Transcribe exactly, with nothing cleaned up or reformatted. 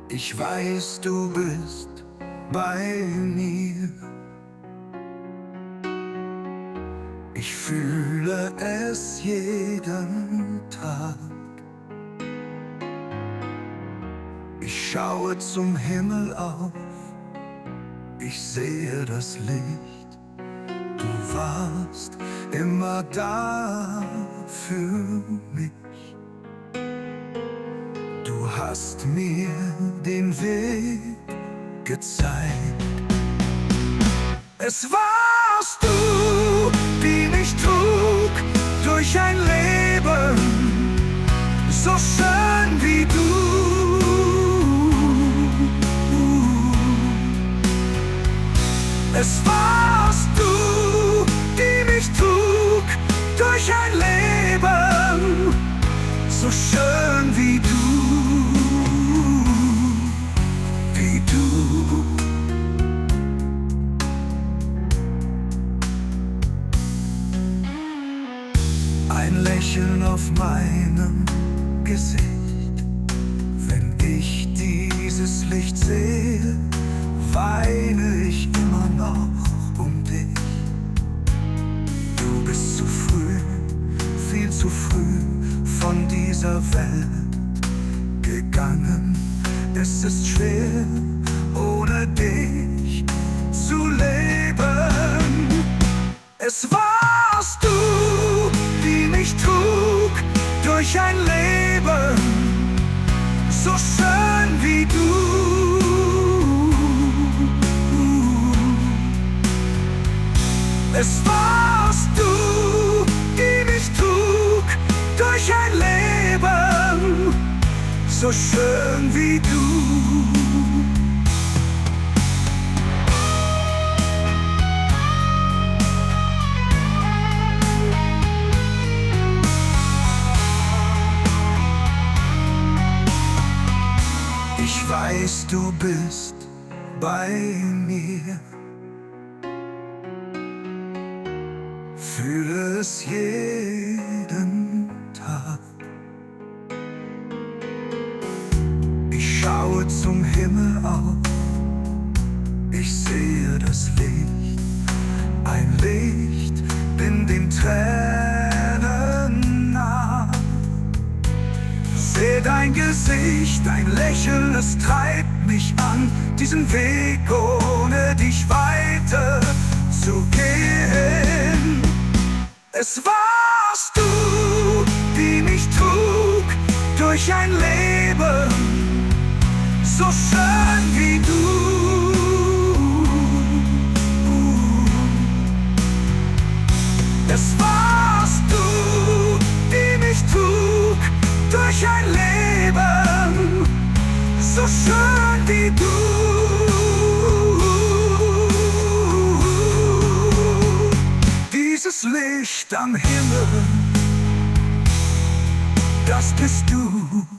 Ich weiß, du bist bei mir. Ich fühle es jeden Tag. Ich schaue zum Himmel auf, ich sehe das Licht. Du warst immer da für mich. Du hast mir den Weg gezeigt. Es warst du, die mich trug durch ein Leben so schön wie du. Es warst du, die mich trug durch ein Leben so schön wie du. Wie du. Ein Lächeln auf meinem Gesicht, wenn ich dieses Licht sehe, weine ich immer noch um dich. Du bist zu früh, viel zu früh von dieser Welt gegangen. Es ist schwer, ohne dich zu leben. Es warst du, die mich trug durch ein Leben so schön wie du. Es warst du, die mich trug durch ein Leben so schön wie du. Ich weiß, du bist bei mir. Fühle es jeden Tag. Ich schaue zum Himmel auf, ich sehe das Licht. Ein Licht in den Tränen nah. Seh dein Gesicht, dein Lächeln, es treibt mich an, diesen Weg ohne dich weiter zu gehen. Es warst du, die mich trug durch ein Leben so schön wie du. Es warst du, die mich trug durch ein Leben so schön wie du. Dieses Licht am Himmel, das bist du.